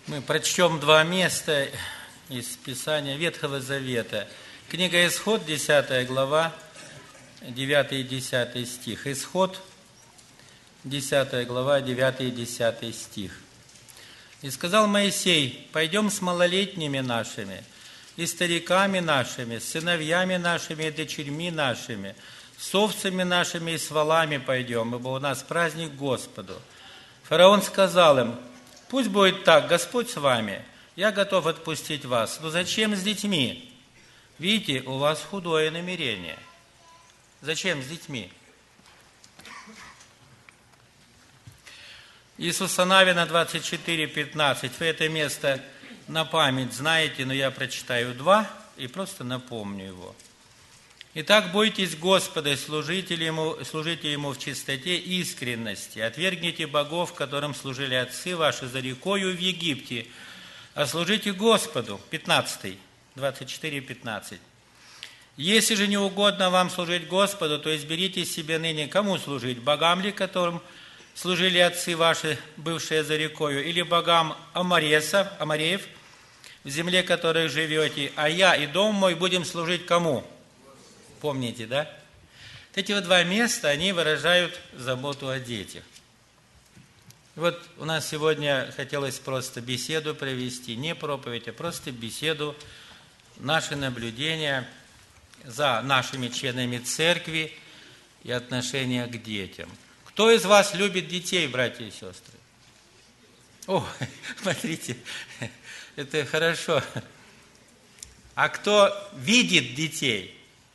Мы прочтем два места из Писания Ветхого Завета. Книга Исход, 10 глава, 9 и 10 стих. Исход, 10 глава, 9 и 10 стих. «И сказал Моисей: пойдем с малолетними нашими, и стариками нашими, с сыновьями нашими и дочерьми нашими, с овцами нашими и с волами пойдем, ибо у нас праздник Господу». Фараон сказал им: «Пусть будет так, Господь с вами, я готов отпустить вас, но зачем с детьми? Видите, у вас худое намерение». Зачем с детьми? Иисуса Навина 24:15. Вы это место на память знаете, но я прочитаю два и просто напомню его. «Итак, бойтесь Господа, служите Ему в чистоте и искренности. Отвергните богов, которым служили отцы ваши за рекою в Египте, а служите Господу». 15, 24:15. «Если же не угодно вам служить Господу, то изберите себе ныне, кому служить: богам ли, которым служили отцы ваши, бывшие за рекою, или богам Амореев, в земле которой живете, а я и дом мой будем служить кому?» Помните, да? Эти вот два места, они выражают заботу о детях. Вот у нас сегодня хотелось просто беседу провести, не проповедь, а просто беседу, наши наблюдения за нашими членами церкви и отношения к детям. Кто из вас любит детей, братья и сестры? О, смотрите, это хорошо. А кто видит детей?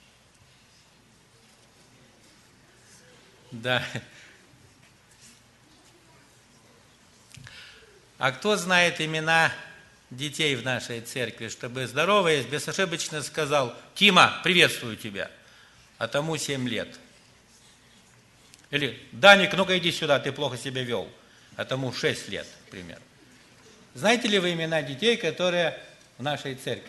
Да. А кто знает имена детей в нашей церкви, чтобы, здороваясь, безошибочно сказал: «Тима, приветствую тебя», а тому 7 лет. Или: «Даник, ну-ка иди сюда, ты плохо себя вел», а тому 6 лет, например. Знаете ли вы имена детей, которые в нашей церкви?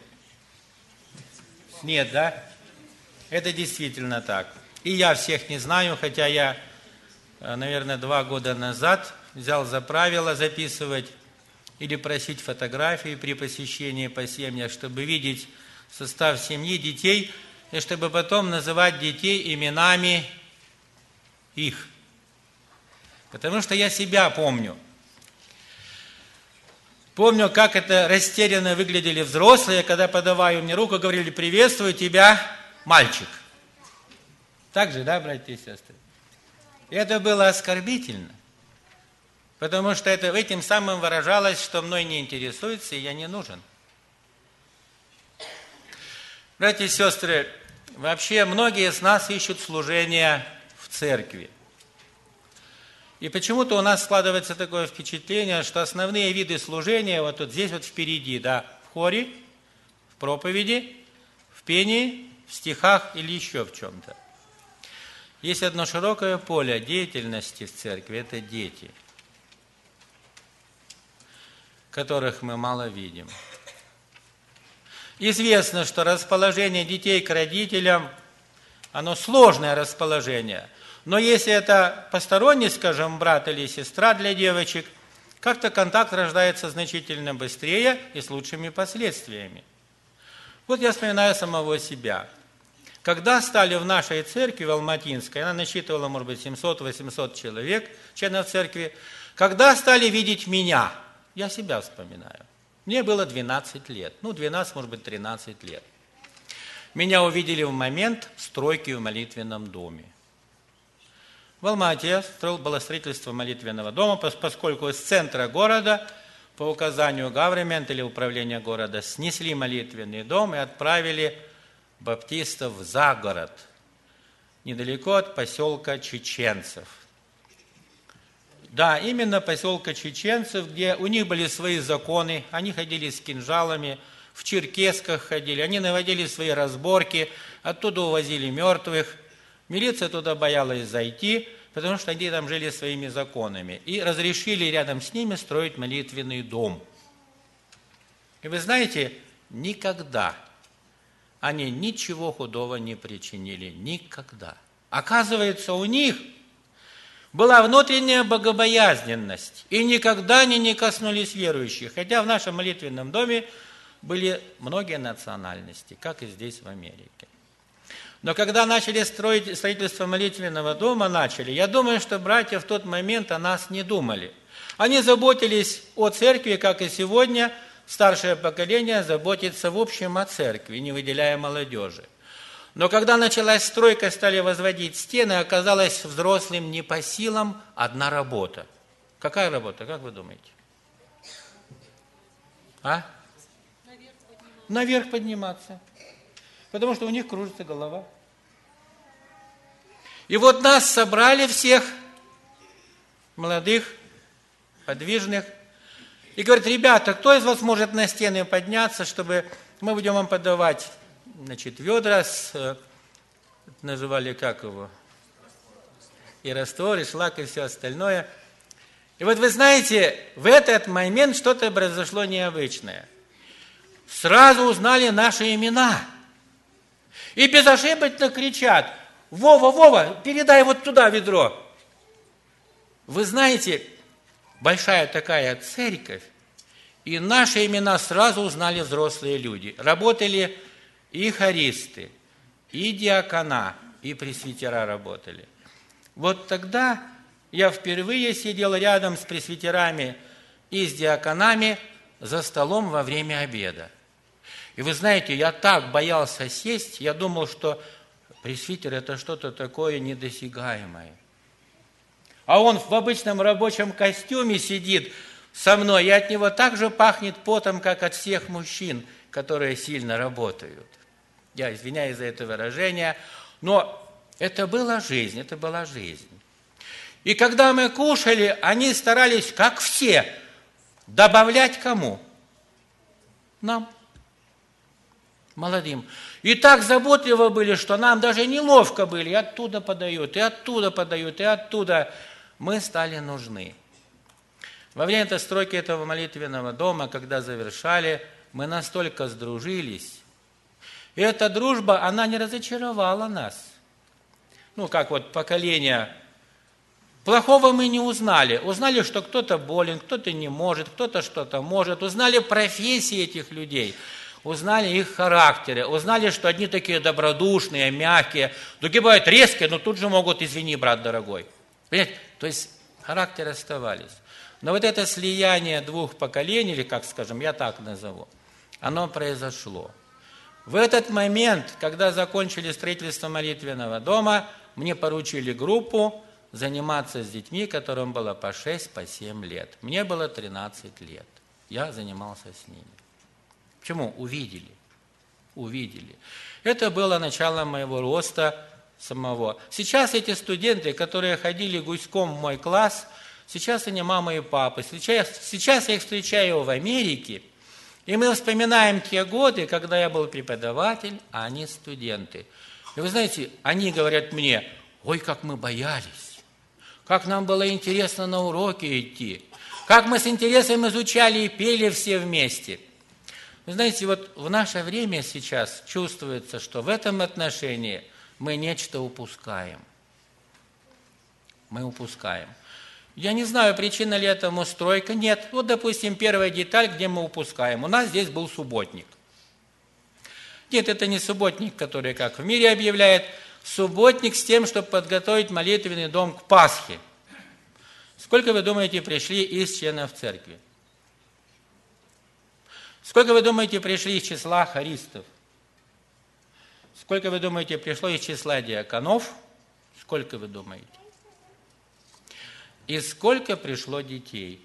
Нет, да? Это действительно так. И я всех не знаю, хотя я, наверное, 2 года назад взял за правило записывать или просить фотографии при посещении по семьях, чтобы видеть состав семьи, детей, и чтобы потом называть детей именами их. Потому что я себя помню. Помню, как это растерянно выглядели взрослые, когда, подавая мне руку, говорили: «Приветствую тебя, мальчик». Так же, да, братья и сестры? И это было оскорбительно, потому что это этим самым выражалось, что мной не интересуется и я не нужен. Братья и сестры, вообще многие из нас ищут служения в церкви. И почему-то у нас складывается такое впечатление, что основные виды служения вот тут здесь вот впереди, да, в хоре, в проповеди, в пении, в стихах или еще в чем-то. Есть одно широкое поле деятельности в церкви – это дети, которых мы мало видим. Известно, что расположение детей к родителям, оно сложное расположение. Но если это посторонний, скажем, брат или сестра для девочек, как-то контакт рождается значительно быстрее и с лучшими последствиями. Вот я вспоминаю самого себя. Когда стали в нашей церкви, в Алматинской, она насчитывала, может быть, 700-800 человек, членов церкви, когда стали видеть меня, я себя вспоминаю. Мне было 12 лет, 12, может быть, 13 лет. Меня увидели в момент стройки в молитвенном доме. В Алмате было строительство молитвенного дома, поскольку из центра города, по указанию гавримента или управления города, снесли молитвенный дом и отправили баптистов за город, недалеко от поселка Чеченцев. Да, именно поселка Чеченцев, где у них были свои законы, они ходили с кинжалами, в черкесках ходили, они наводили свои разборки, оттуда увозили мертвых. Милиция туда боялась зайти, потому что они там жили своими законами. И разрешили рядом с ними строить молитвенный дом. И вы знаете, никогда они ничего худого не причинили. Никогда. Оказывается, у них была внутренняя богобоязненность, и никогда они не коснулись верующих, хотя в нашем молитвенном доме были многие национальности, как и здесь в Америке. Но когда начали строить строительство молитвенного дома, я думаю, что братья в тот момент о нас не думали. Они заботились о церкви, как и сегодня старшее поколение заботится в общем о церкви, не выделяя молодежи. Но когда началась стройка, стали возводить стены, оказалось взрослым не по силам одна работа. Какая работа, как вы думаете? Наверх подниматься. Потому что у них кружится голова. И вот нас собрали всех, молодых, подвижных, и говорят: ребята, кто из вас может на стены подняться, чтобы мы будем вам подавать, ведра с, называли как его, и раствор, и шлак, и все остальное. И вот вы знаете, в этот момент что-то произошло необычное. Сразу узнали наши имена. И безошибочно кричат: Вова, Вова, передай вот туда ведро. Вы знаете, большая такая церковь, и наши имена сразу узнали взрослые люди. Работали и хористы, и диакона, и пресвитера работали. Вот тогда я впервые сидел рядом с пресвитерами и с диаконами за столом во время обеда. И вы знаете, я так боялся сесть, я думал, что пресвитер – это что-то такое недосягаемое. А он в обычном рабочем костюме сидит со мной, и от него так же пахнет потом, как от всех мужчин, которые сильно работают. Я извиняюсь за это выражение, но это была жизнь, это была жизнь. И когда мы кушали, они старались, как все, добавлять кому? Нам, молодым. И так заботливо были, что нам даже неловко были. И оттуда подают, и оттуда подают, и оттуда. Мы стали нужны. Во время стройки этого молитвенного дома, когда завершали, мы настолько сдружились. И эта дружба, она не разочаровала нас. Как вот поколение. Плохого мы не узнали. Узнали, что кто-то болен, кто-то не может, кто-то что-то может. Узнали профессии этих людей. Узнали их характеры, узнали, что одни такие добродушные, мягкие, другие бывают резкие, но тут же могут: извини, брат дорогой. Понимаете? То есть характеры оставались. Но вот это слияние двух поколений, или как скажем, я так назову, оно произошло. В этот момент, когда закончили строительство молитвенного дома, мне поручили группу заниматься с детьми, которым было по 6, по 7 лет. Мне было 13 лет. Я занимался с ними. Почему? Увидели. Это было начало моего роста самого. Сейчас эти студенты, которые ходили гуськом в мой класс, сейчас они мамы и папы. Сейчас я их встречаю в Америке, и мы вспоминаем те годы, когда я был преподаватель, а они студенты. И вы знаете, они говорят мне: ой, как мы боялись, как нам было интересно на уроки идти, как мы с интересом изучали и пели все вместе. Вы знаете, вот в наше время сейчас чувствуется, что в этом отношении мы нечто упускаем. Мы упускаем. Я не знаю, причина ли этому стройка. Нет. Вот, допустим, первая деталь, где мы упускаем. У нас здесь был субботник. Нет, это не субботник, который, как в мире объявляет, субботник с тем, чтобы подготовить молитвенный дом к Пасхе. Сколько, вы думаете, пришли из членов церкви? Сколько, вы думаете, пришли из числа хористов? Сколько, вы думаете, пришло из числа диаконов? Сколько, вы думаете? И сколько пришло детей?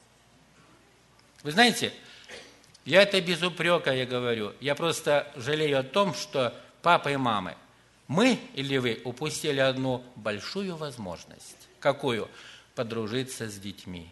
Вы знаете, я это без упрека я говорю. Я просто жалею о том, что папа и мамы, мы или вы упустили одну большую возможность. Какую? Подружиться с детьми.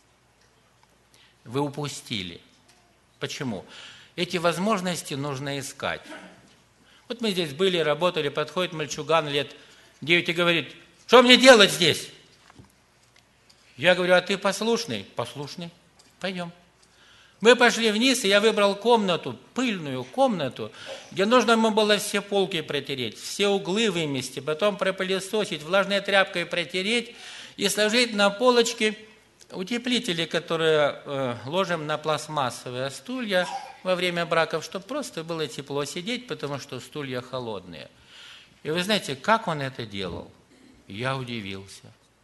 Вы упустили. Почему? Эти возможности нужно искать. Вот мы здесь были, работали, подходит мальчуган лет 9 и говорит: что мне делать здесь? Я говорю: а ты послушный? Послушный. Пойдем. Мы пошли вниз, и я выбрал комнату, пыльную комнату, где нужно ему было все полки протереть, все углы вымести, потом пропылесосить, влажной тряпкой протереть. и сложить на полочке утеплители, которые ложим на пластмассовые стулья во время браков, чтобы просто было тепло сидеть, потому что стулья холодные. И вы знаете, как он это делал? Я удивился.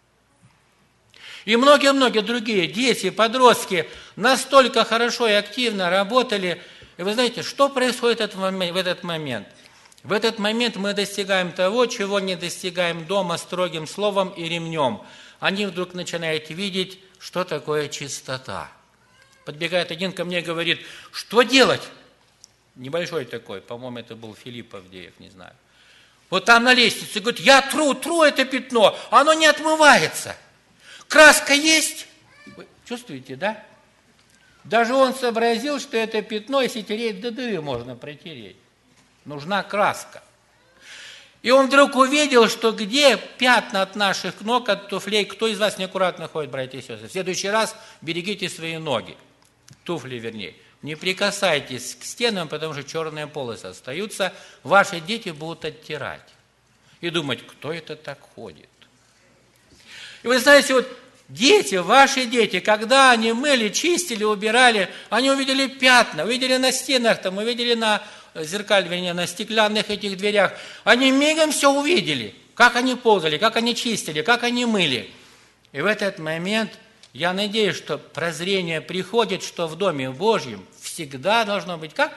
И многие-многие другие дети, подростки настолько хорошо и активно работали. И вы знаете, что происходит в этот момент? В этот момент мы достигаем того, чего не достигаем дома строгим словом и ремнем. Они вдруг начинают видеть, что такое чистота. Подбегает один ко мне и говорит, что делать? Небольшой такой, по-моему, это был Филипп Авдеев, не знаю. Вот там на лестнице, говорит, я тру это пятно, оно не отмывается. Краска есть? Вы чувствуете, да? Даже он сообразил, что это пятно, если тереть до дыры, можно протереть. Нужна краска. И он вдруг увидел, что где пятна от наших ног, от туфлей, кто из вас неаккуратно ходит, братья и сестры, в следующий раз берегите свои ноги, туфли вернее. Не прикасайтесь к стенам, потому что черные полосы остаются, ваши дети будут оттирать. И думать, кто это так ходит. И вы знаете, вот дети, ваши дети, когда они мыли, чистили, убирали, они увидели пятна, увидели на стенах, там, увидели на зеркальных, на стеклянных этих дверях. Они мигом все увидели, как они ползали, как они чистили, как они мыли. И в этот момент я надеюсь, что прозрение приходит, что в Доме Божьем всегда должно быть как?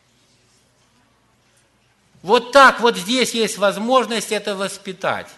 Вот так вот здесь есть возможность это воспитать.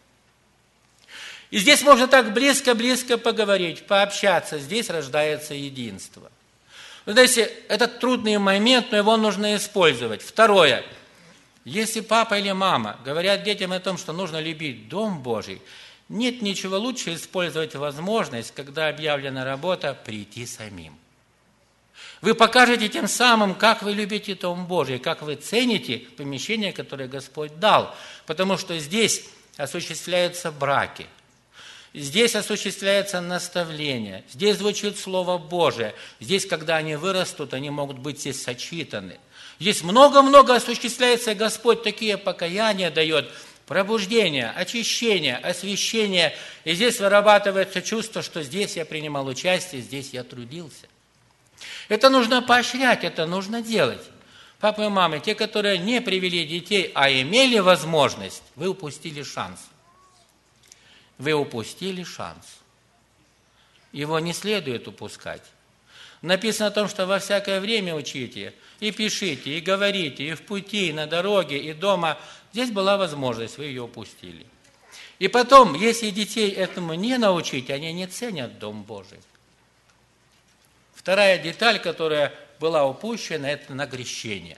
И здесь можно так близко-близко поговорить, пообщаться. Здесь рождается единство. Вы знаете, этот трудный момент, но его нужно использовать. Второе. Если папа или мама говорят детям о том, что нужно любить Дом Божий, нет ничего лучше использовать возможность, когда объявлена работа, прийти самим. Вы покажете тем самым, как вы любите Дом Божий, как вы цените помещение, которое Господь дал. Потому что здесь осуществляются браки. Здесь осуществляется наставление, здесь звучит Слово Божие, здесь, когда они вырастут, они могут быть здесь сочитаны. Здесь много-много осуществляется, Господь такие покаяния дает, пробуждение, очищение, освящение. И здесь вырабатывается чувство, что здесь я принимал участие, здесь я трудился. Это нужно поощрять, это нужно делать. Папы и мамы, те, которые не привели детей, а имели возможность, вы упустили шанс. Вы упустили шанс. Его не следует упускать. Написано о том, что во всякое время учите, и пишите, и говорите, и в пути, и на дороге, и дома. Здесь была возможность, вы ее упустили. И потом, если детей этому не научить, они не ценят Дом Божий. Вторая деталь, которая была упущена, это нагрещение.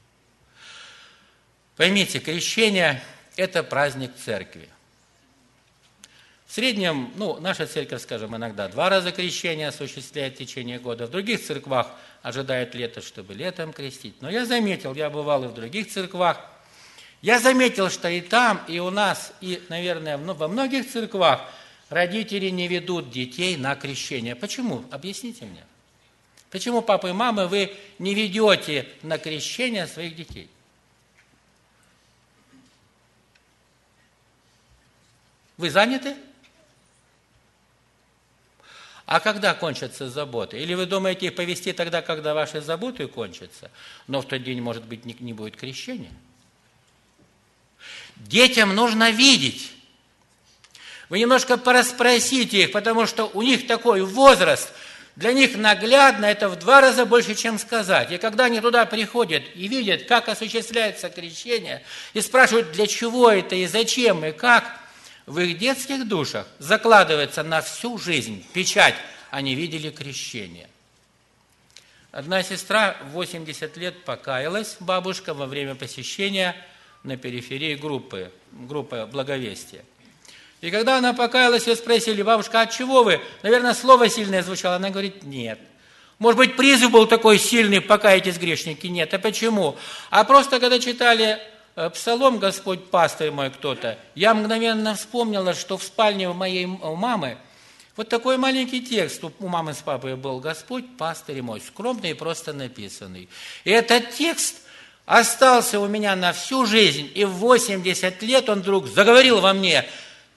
Поймите, крещение – это праздник церкви. В среднем, наша церковь, скажем, иногда 2 раза крещение осуществляет в течение года. В других церквах ожидают лето, чтобы летом крестить. Но я заметил, я бывал и в других церквах, я заметил, что и там, и у нас, и, наверное, во многих церквах родители не ведут детей на крещение. Почему? Объясните мне. Почему, папа и мама, вы не ведете на крещение своих детей? Вы заняты? А когда кончатся заботы? Или вы думаете их повести тогда, когда ваши заботы кончатся, но в тот день, может быть, не будет крещения? Детям нужно видеть. Вы немножко порасспросите их, потому что у них такой возраст, для них наглядно это в 2 раза больше, чем сказать. И когда они туда приходят и видят, как осуществляется крещение, и спрашивают, для чего это, и зачем, и как, в их детских душах закладывается на всю жизнь печать, они видели крещение. Одна сестра в 80 лет покаялась, бабушка, во время посещения на периферии группы благовестия. И когда она покаялась, ее спросили, бабушка, от чего вы? Наверное, слово сильное звучало. Она говорит, нет. Может быть, призыв был такой сильный, покайтесь, грешники? Нет. А почему? А просто, когда читали Псалом «Господь, пастырь мой» кто-то, я мгновенно вспомнила, что в спальне у моей мамы вот такой маленький текст у мамы с папой был «Господь, пастырь мой», скромный и просто написанный. И этот текст остался у меня на всю жизнь, и в 80 лет он вдруг заговорил во мне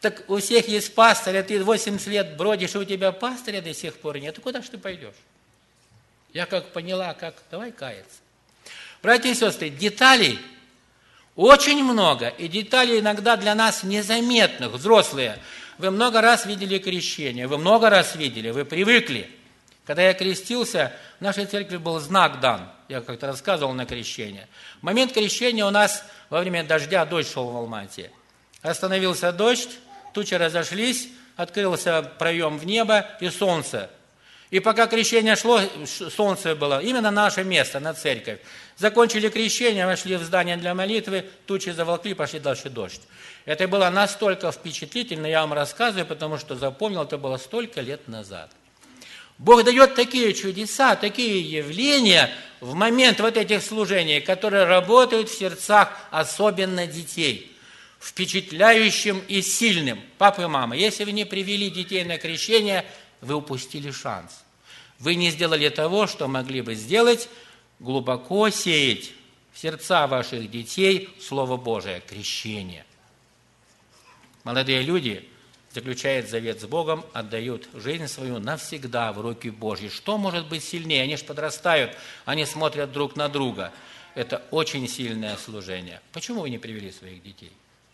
Так у всех есть пастырь, а ты 80 лет бродишь, и у тебя пастыря до сих пор нет. Куда ж ты пойдешь? Я как поняла, давай каяться. Братья и сестры, деталей очень много, и деталей иногда для нас незаметных. Взрослые, вы много раз видели крещение, вы много раз видели, вы привыкли. Когда я крестился, в нашей церкви был знак дан. Я как-то рассказывал на крещение. В момент крещения у нас во время дождя, дождь шел в Алмате. Остановился дождь, тучи разошлись, открылся проем в небо и солнце. И пока крещение шло, солнце было, именно наше место, на церковь. Закончили крещение, вошли в здание для молитвы, тучи заволкли, пошли дальше дождь. Это было настолько впечатлительно, я вам рассказываю, потому что запомнил, это было столько лет назад. Бог дает такие чудеса, такие явления в момент вот этих служений, которые работают в сердцах, особенно детей, впечатляющим и сильным. Папа и мама, если вы не привели детей на крещение, вы упустили шанс. Вы не сделали того, что могли бы сделать, глубоко сеять в сердца ваших детей Слово Божие, крещение. Молодые люди заключают завет с Богом, отдают жизнь свою навсегда в руки Божьи. Что может быть сильнее? Они же подрастают, они смотрят друг на друга. Это очень сильное служение. Почему вы не привели своих детей?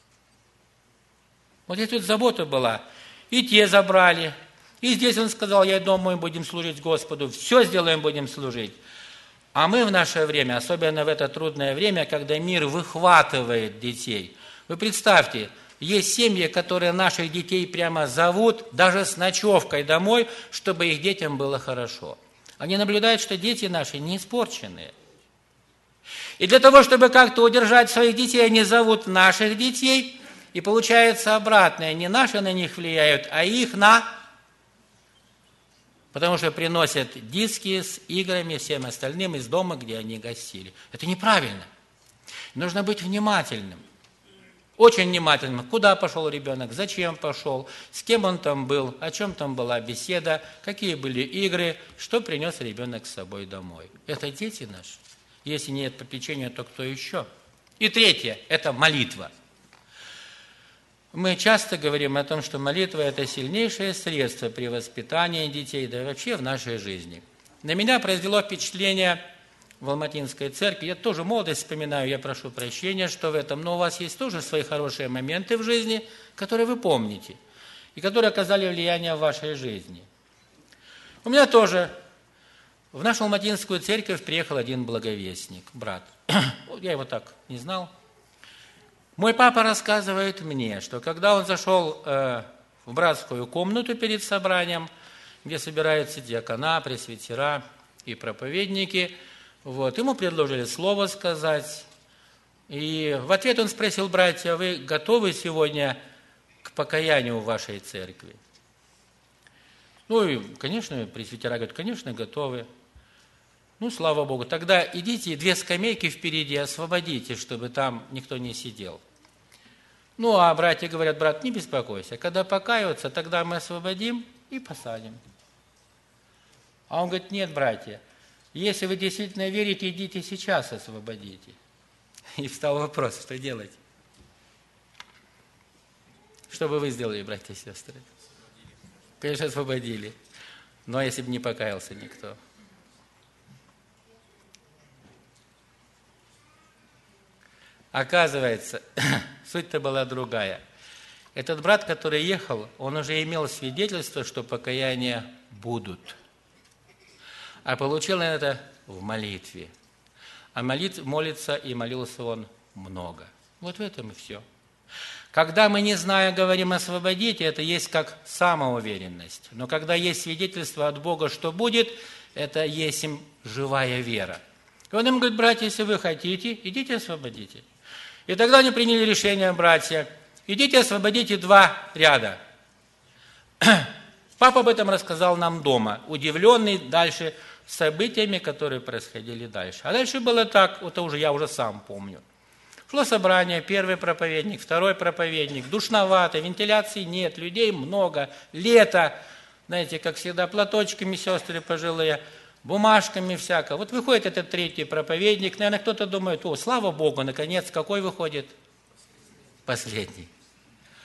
Вот здесь тут забота была. И те забрали. И здесь он сказал, я думаю, будем служить Господу. Все сделаем, будем служить. А мы в наше время, особенно в это трудное время, когда мир выхватывает детей. Вы представьте, есть семьи, которые наших детей прямо зовут, даже с ночевкой домой, чтобы их детям было хорошо. Они наблюдают, что дети наши не испорченные. И для того, чтобы как-то удержать своих детей, они зовут наших детей, и получается обратное. Не наши на них влияют, а их на... Потому что приносят диски с играми, всем остальным из дома, где они гостили. Это неправильно. Нужно быть внимательным. Очень внимательным. Куда пошел ребенок, зачем пошел, с кем он там был, о чем там была беседа, какие были игры, что принес ребенок с собой домой. Это дети наши. Если нет попечения, то кто еще? И третье – это молитва. Мы часто говорим о том, что молитва – это сильнейшее средство при воспитании детей, да и вообще в нашей жизни. На меня произвело впечатление в Алматинской церкви. Я тоже молодость вспоминаю, я прошу прощения, что в этом, но у вас есть тоже свои хорошие моменты в жизни, которые вы помните, и которые оказали влияние в вашей жизни. У меня тоже в нашу Алматинскую церковь приехал один благовестник, брат. Я его так не знал. Мой папа рассказывает мне, что когда он зашел в братскую комнату перед собранием, где собираются диакона, пресвитера и проповедники, ему предложили слово сказать. И в ответ он спросил: братья, вы готовы сегодня к покаянию в вашей церкви? И, конечно, пресвитера говорят: конечно, готовы. Слава Богу. Тогда идите, 2 скамейки впереди освободите, чтобы там никто не сидел. А братья говорят: брат, не беспокойся, когда покаются, тогда мы освободим и посадим. А он говорит: нет, братья, если вы действительно верите, идите сейчас освободите. И встал вопрос: что делать? Что бы вы сделали, братья и сестры? Конечно, освободили. Но если бы не покаялся никто. Оказывается, суть-то была другая. Этот брат, который ехал, он уже имел свидетельство, что покаяния будут. А получил он это в молитве. А молится и молился он много. Вот в этом и все. Когда мы, не зная, говорим «освободите», это есть как самоуверенность. Но когда есть свидетельство от Бога, что будет, это есть им живая вера. И он им говорит: братья, если вы хотите, идите освободите. И тогда они приняли решение, братья: идите освободите 2 ряда. Папа об этом рассказал нам дома, удивленный дальше событиями, которые происходили дальше. А дальше было так, я уже сам помню. Шло собрание, 1-й проповедник, 2-й проповедник, душновато, вентиляции нет, людей много, лето, знаете, как всегда, платочками сестры пожилые, бумажками всяко. Выходит этот 3-й проповедник, наверное, кто-то думает: слава Богу, наконец, какой выходит? Последний.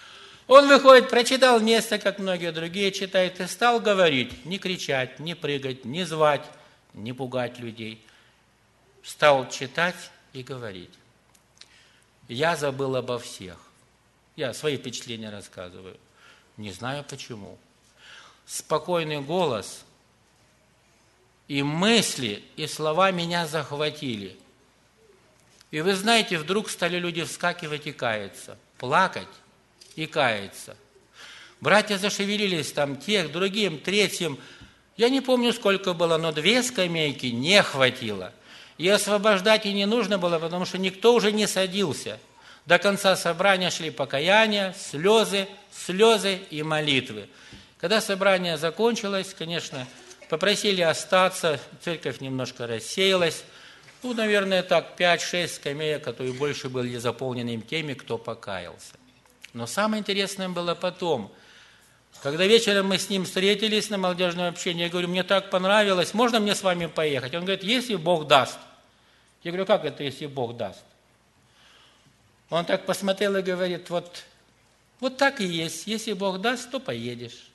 Он выходит, прочитал место, как многие другие читают, и стал говорить, не кричать, не прыгать, не звать, не пугать людей. Стал читать и говорить. Я забыл обо всех. Я свои впечатления рассказываю. Не знаю почему. Спокойный голос и мысли, и слова меня захватили. И вы знаете, вдруг стали люди вскакивать и каяться, плакать и каяться. Братья зашевелились там, тех, другим, третьим. Я не помню, сколько было, но 2 скамейки не хватило. И освобождать и не нужно было, потому что никто уже не садился. До конца собрания шли покаяния, слезы и молитвы. Когда собрание закончилось, конечно, попросили остаться, церковь немножко рассеялась. Наверное, так, 5-6 скамеек, а то и больше были заполнены теми, кто покаялся. Но самое интересное было потом, когда вечером мы с ним встретились на молодежном общении, я говорю, мне так понравилось, можно мне с вами поехать? Он говорит, если Бог даст. Я говорю, как это, если Бог даст? Он так посмотрел и говорит, вот так и есть, если Бог даст, то поедешь.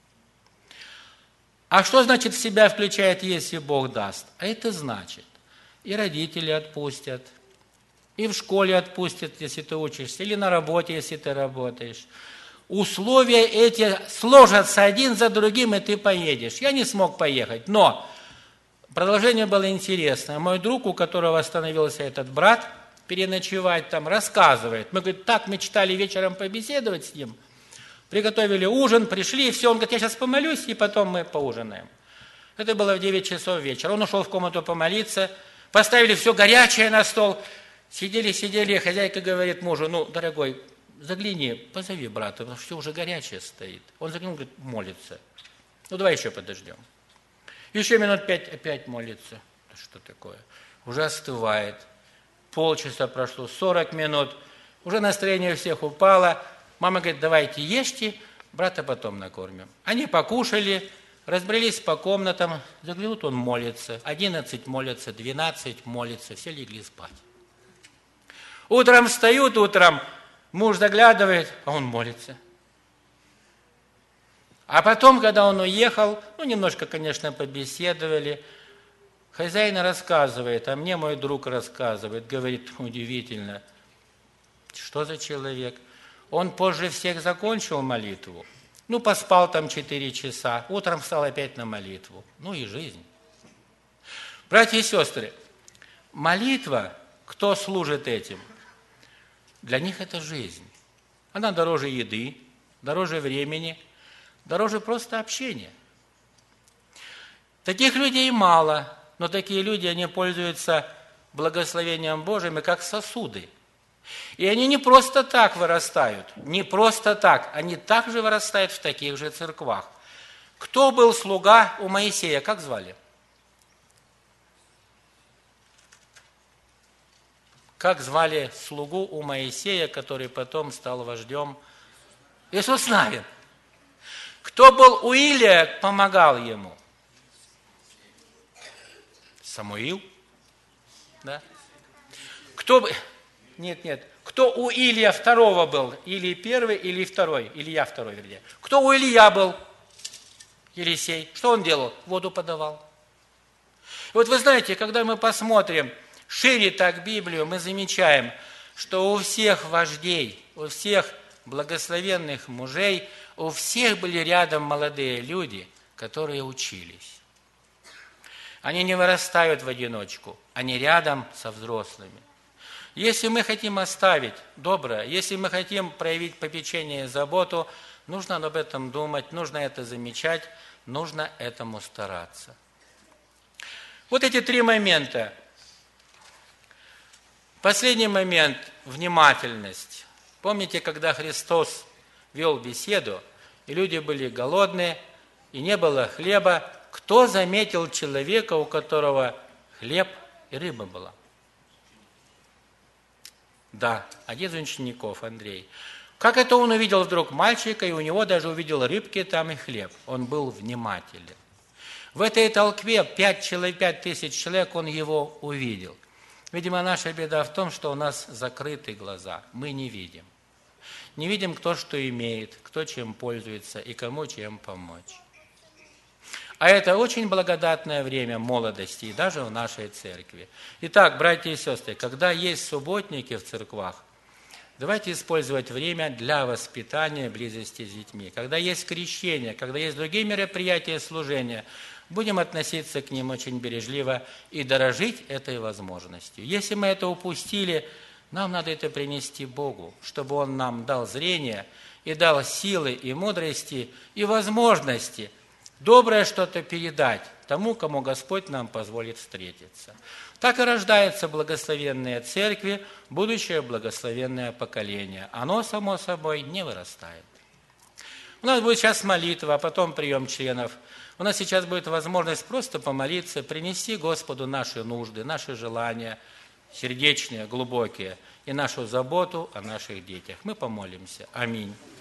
А что значит в себя включает, если Бог даст? А это значит, и родители отпустят, и в школе отпустят, если ты учишься, или на работе, если ты работаешь. Условия эти сложатся один за другим, и ты поедешь. Я не смог поехать, но продолжение было интересное. Мой друг, у которого остановился этот брат, переночевать там, рассказывает. Мы, говорит, так мечтали вечером побеседовать с ним. Приготовили ужин, пришли, и все. Он говорит, я сейчас помолюсь, и потом мы поужинаем. Это было в 9 часов вечера. Он ушел в комнату помолиться, поставили все горячее на стол. Сидели, хозяйка говорит мужу, дорогой, загляни, позови брата, потому что все уже горячее стоит. Он заглянул, говорит, молится. Давай еще подождем. Еще минут 5 опять молится. Что такое? Уже остывает. Полчаса прошло, 40 минут. Уже настроение у всех упало. Мама говорит, давайте ешьте, брата потом накормим. Они покушали, разбрелись по комнатам. Заглянут, он молится. 11 молятся, 12 молятся. Все легли спать. Утром встают, муж заглядывает, а он молится. А потом, когда он уехал, немножко, конечно, побеседовали, хозяин рассказывает, а мне мой друг рассказывает, говорит, удивительно, что за человек? Он позже всех закончил молитву, поспал там 4 часа, утром встал опять на молитву. И жизнь. Братья и сестры, молитва, кто служит этим? Для них это жизнь. Она дороже еды, дороже времени, дороже просто общения. Таких людей мало, но такие люди, они пользуются благословением Божьим, как сосуды. И они не просто так вырастают, не просто так, они также вырастают в таких же церквах. Кто был слуга у Моисея, как звали? Как звали слугу у Моисея, который потом стал вождем? Иисус Навин. Кто был у Илия, помогал ему? Самуил? Да? Нет. Кто у Илия второго был? Илий первый, или второй? Илья второй, вернее. Кто у Илья был? Елисей. Что он делал? Воду подавал. Вот вы знаете, когда мы посмотрим шире так Библию, мы замечаем, что у всех вождей, у всех благословенных мужей, у всех были рядом молодые люди, которые учились. Они не вырастают в одиночку, они рядом со взрослыми. Если мы хотим оставить доброе, если мы хотим проявить попечение и заботу, нужно об этом думать, нужно это замечать, нужно этому стараться. Вот эти 3 момента. Последний момент – внимательность. Помните, когда Христос вел беседу, и люди были голодные, и не было хлеба, кто заметил человека, у которого хлеб и рыба была? Да, один из учеников, Андрей. Как это он увидел вдруг мальчика, и у него даже увидел рыбки там и хлеб? Он был внимателен. В этой толпе 5000 человек, он его увидел. Видимо, наша беда в том, что у нас закрыты глаза, мы не видим. Не видим, кто что имеет, кто чем пользуется и кому чем помочь. А это очень благодатное время молодости, и даже в нашей церкви. Итак, братья и сестры, когда есть субботники в церквах, давайте использовать время для воспитания близости с детьми. Когда есть крещение, когда есть другие мероприятия служения, будем относиться к ним очень бережливо и дорожить этой возможностью. Если мы это упустили, нам надо это принести Богу, чтобы Он нам дал зрение и дал силы и мудрости и возможности доброе что-то передать тому, кому Господь нам позволит встретиться. Так и рождаются благословенные церкви, будущее благословенное поколение. Оно, само собой, не вырастает. У нас будет сейчас молитва, а потом прием членов. У нас сейчас будет возможность просто помолиться, принести Господу наши нужды, наши желания, сердечные, глубокие, и нашу заботу о наших детях. Мы помолимся. Аминь.